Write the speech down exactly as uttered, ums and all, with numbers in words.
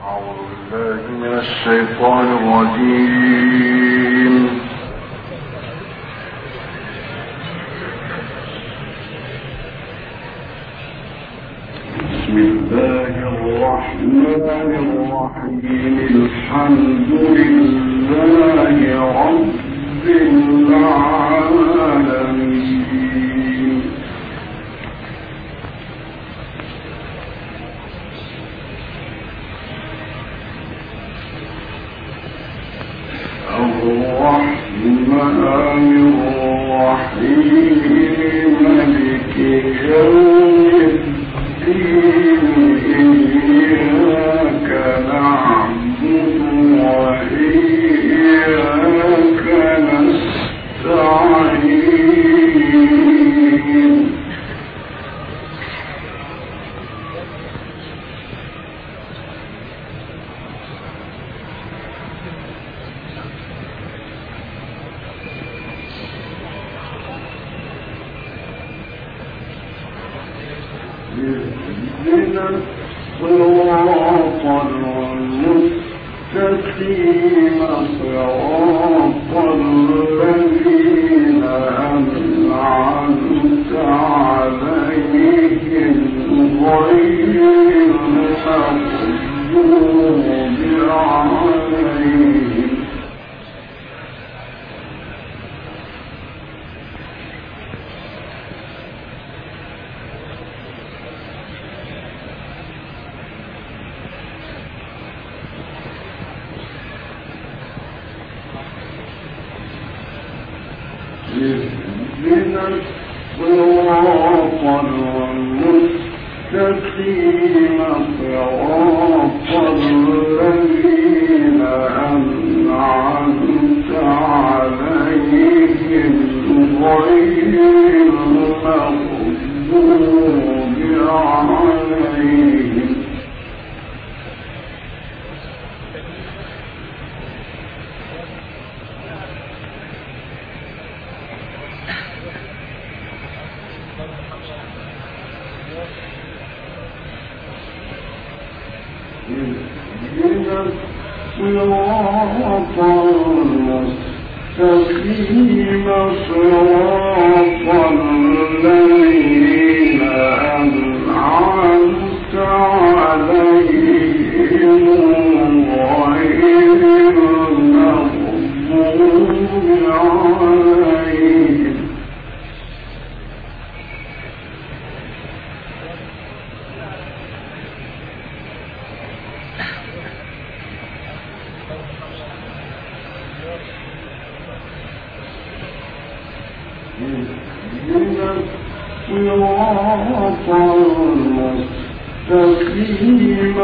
الشيطان الرجيم. بسم الله الرحمن الرحيم. الحمد لله رب العالمين. الرحمن الرحيم. مالك يوم الدين. إياك نعبد وإياك نستعين. اهدنا الصراط المستقيم صراط الذين أنعمت عليهم غير المغضوب عليهم. اهدنا الصراط المستقيم صراط الذين أنعمت عليهم غير المغضوب عليهم. اهدنا الصراط المستقيم صراط الذين أنعمت عليهم غير المغضوب عليهم. اهدنا الصراط المستقيم